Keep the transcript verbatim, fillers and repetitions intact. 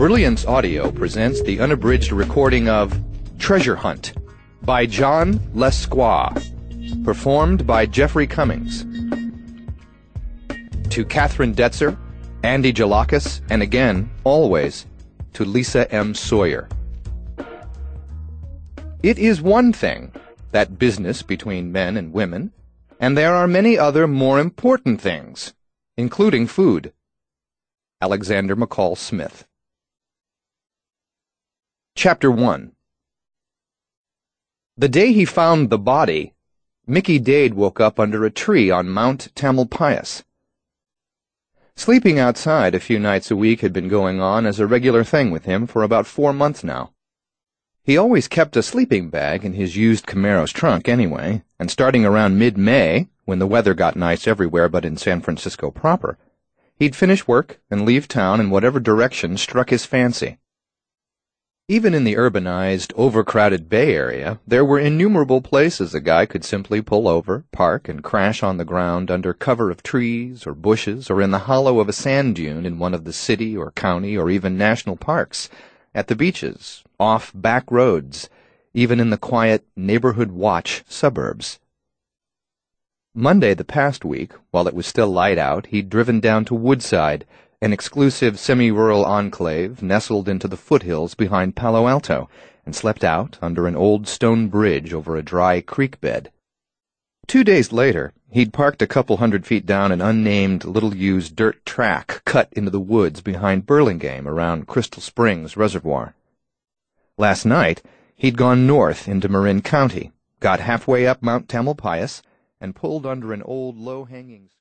Brilliance Audio presents the unabridged recording of Treasure Hunt by John Lesquois, performed by Jeffrey Cummings. To Catherine Detzer, Andy Jalakis, and again, always, to Lisa M. Sawyer. It is one thing, that business between men and women, and there are many other more important things, including food. Alexander McCall Smith. Chapter one. The day he found the body, Mickey Dade woke up under a tree on Mount Tamalpais. Sleeping outside a few nights a week had been going on as a regular thing with him for about four months now. He always kept a sleeping bag in his used Camaro's trunk anyway, and starting around mid-May, when the weather got nice everywhere but in San Francisco proper, he'd finish work and leave town in whatever direction struck his fancy. Even in the urbanized, overcrowded Bay Area, there were innumerable places a guy could simply pull over, park, and crash on the ground under cover of trees or bushes or in the hollow of a sand dune in one of the city or county or even national parks, at the beaches, off back roads, even in the quiet Neighborhood Watch suburbs. Monday the past week, while it was still light out, he'd driven down to Woodside, an exclusive semi-rural enclave nestled into the foothills behind Palo Alto, and slept out under an old stone bridge over a dry creek bed. Two days later, he'd parked a couple hundred feet down an unnamed, little-used dirt track cut into the woods behind Burlingame around Crystal Springs Reservoir. Last night, he'd gone north into Marin County, got halfway up Mount Tamalpais, and pulled under an old low-hanging